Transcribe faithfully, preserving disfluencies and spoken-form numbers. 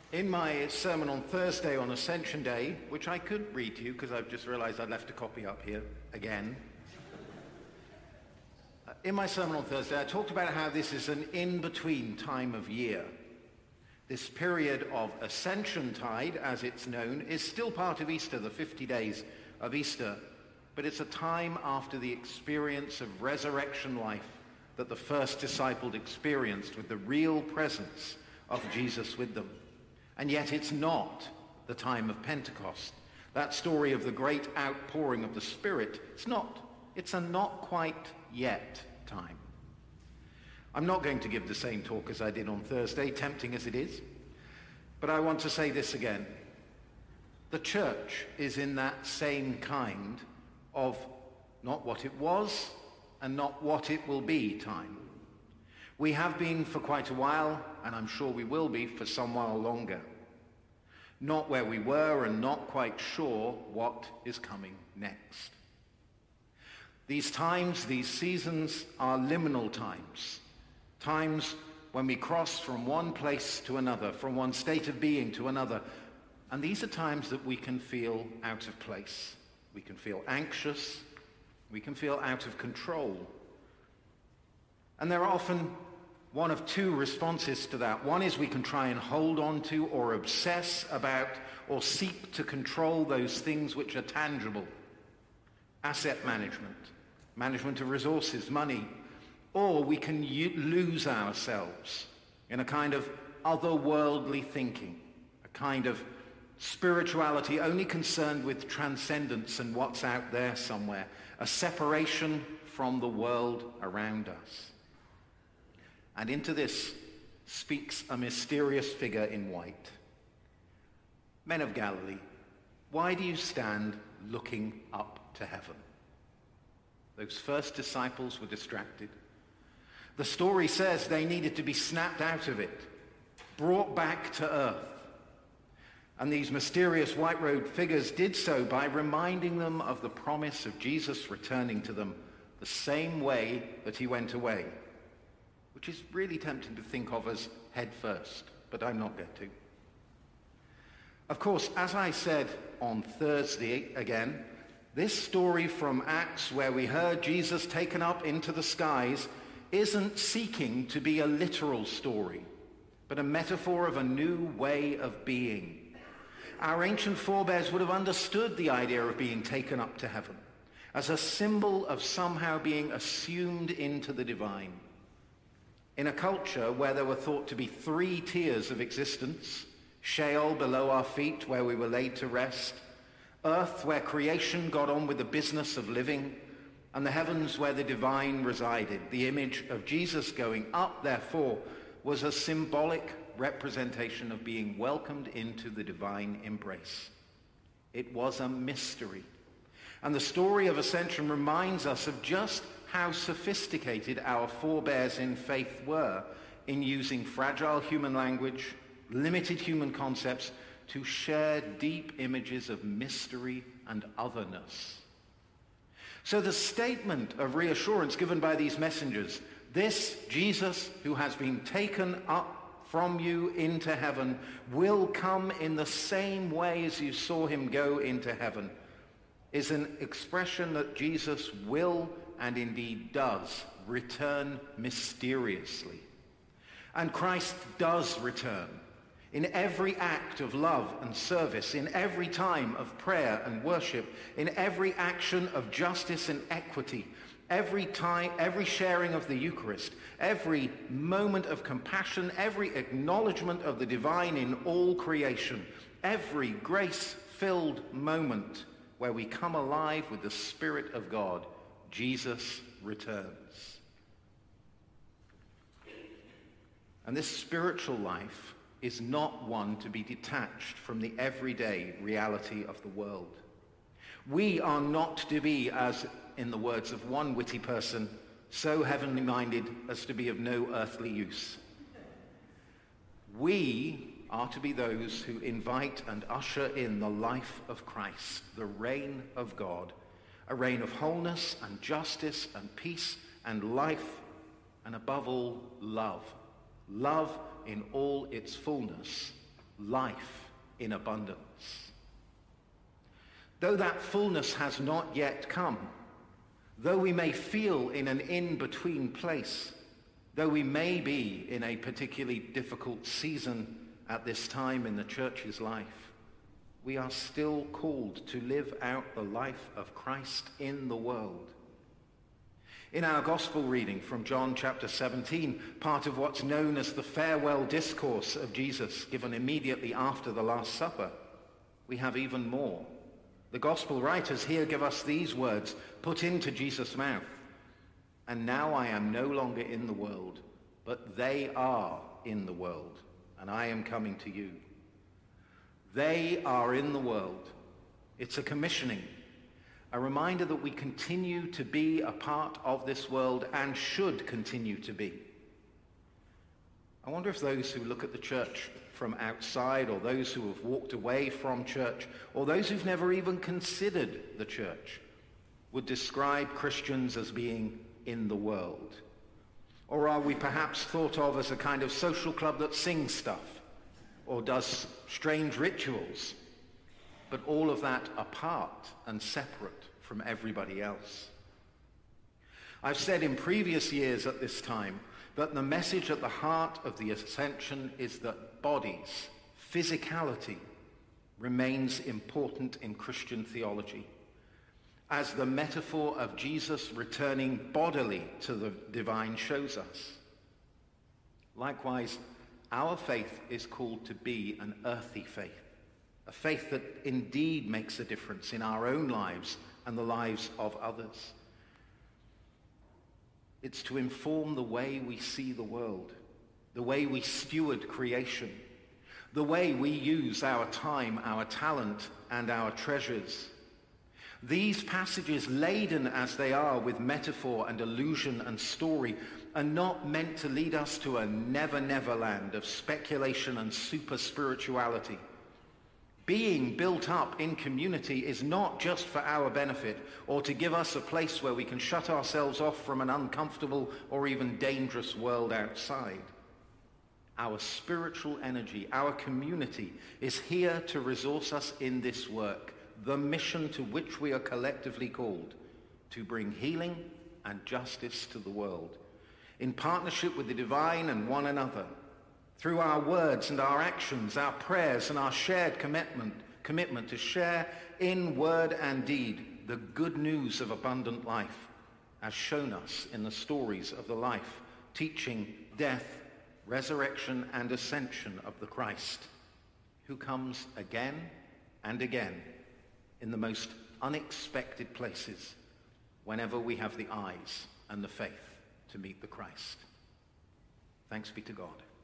In my sermon on Thursday on Ascension Day, which I could read to you because I've just realized I'd left a copy up here again. In my sermon on Thursday, I talked about how this is an in-between time of year. This period of Ascension Tide, as it's known, is still part of Easter, the fifty days of Easter, but it's a time after the experience of resurrection life that the first disciples experienced with the real presence of Jesus with them. And yet it's not the time of Pentecost. That story of the great outpouring of the Spirit, it's not. It's a not quite yet time. I'm not going to give the same talk as I did on Thursday, tempting as it is, but I want to say this again. The church is in that same kind of not what it was and not what it will be time. We have been for quite a while, and I'm sure we will be for some while longer. Not where we were and not quite sure what is coming next. These times, these seasons are liminal times. Times when we cross from one place to another, from one state of being to another. And these are times that we can feel out of place. We can feel anxious. We can feel out of control. And there are often one of two responses to that. One is we can try and hold on to or obsess about or seek to control those things which are tangible. Asset management, management of resources, money. Or we can u- lose ourselves in a kind of otherworldly thinking, a kind of spirituality only concerned with transcendence and what's out there somewhere, a separation from the world around us. And into this speaks a mysterious figure in white. Men of Galilee, why do you stand looking up to heaven? Those first disciples were distracted. The story says they needed to be snapped out of it, brought back to earth. And these mysterious white-robed figures did so by reminding them of the promise of Jesus returning to them the same way that he went away, which is really tempting to think of as head first, but I'm not going to. Of course, as I said on Thursday again, this story from Acts where we heard Jesus taken up into the skies isn't seeking to be a literal story, but a metaphor of a new way of being. Our ancient forebears would have understood the idea of being taken up to heaven as a symbol of somehow being assumed into the divine. In a culture where there were thought to be three tiers of existence, Sheol below our feet where we were laid to rest, earth where creation got on with the business of living, and the heavens where the divine resided. The image of Jesus going up, therefore, was a symbolic representation of being welcomed into the divine embrace. It was a mystery. And the story of Ascension reminds us of just how sophisticated our forebears in faith were in using fragile human language, limited human concepts, to share deep images of mystery and otherness. So the statement of reassurance given by these messengers, this Jesus who has been taken up from you into heaven will come in the same way as you saw him go into heaven, is an expression that Jesus will and indeed does return mysteriously. And Christ does return in every act of love and service, in every time of prayer and worship, in every action of justice and equity, every time, every sharing of the Eucharist, every moment of compassion, every acknowledgement of the divine in all creation, every grace-filled moment where we come alive with the Spirit of God, Jesus returns. And this spiritual life is not one to be detached from the everyday reality of the world. We are not to be, as in the words of one witty person, so heavenly minded as to be of no earthly use. We are to be those who invite and usher in the life of Christ, the reign of God, a reign of wholeness and justice and peace and life, and above all, love. Love in all its fullness life in abundance. Though that fullness has not yet come, though we may feel in an in-between place, though we may be in a particularly difficult season at this time in the church's life, we are still called to live out the life of Christ in the world. In our gospel reading from John chapter seventeen, part of what's known as the farewell discourse of Jesus given immediately after the Last Supper, we have even more. The gospel writers here give us these words put into Jesus' mouth. And now I am no longer in the world, but they are in the world, and I am coming to you. They are in the world. It's a commissioning, a reminder that we continue to be a part of this world and should continue to be. I wonder if those who look at the church from outside, or those who have walked away from church, or those who've never even considered the church, would describe Christians as being in the world. Or are we perhaps thought of as a kind of social club that sings stuff, or does strange rituals, but all of that apart and separate from everybody else? I've said in previous years at this time that the message at the heart of the Ascension is that bodies, physicality, remains important in Christian theology, as the metaphor of Jesus returning bodily to the divine shows us. Likewise, our faith is called to be an earthy faith, a faith that indeed makes a difference in our own lives and the lives of others. It's to inform the way we see the world, the way we steward creation, the way we use our time, our talent, and our treasures. These passages, laden as they are with metaphor and allusion and story, are not meant to lead us to a never-never land of speculation and super-spirituality. Being built up in community is not just for our benefit or to give us a place where we can shut ourselves off from an uncomfortable or even dangerous world outside. Our spiritual energy, our community, is here to resource us in this work, the mission to which we are collectively called, to bring healing and justice to the world, in partnership with the divine and one another, through our words and our actions, our prayers and our shared commitment, commitment to share in word and deed the good news of abundant life, as shown us in the stories of the life, teaching, death, resurrection, and ascension of the Christ, who comes again and again in the most unexpected places whenever we have the eyes and the faith to meet the Christ. Thanks be to God.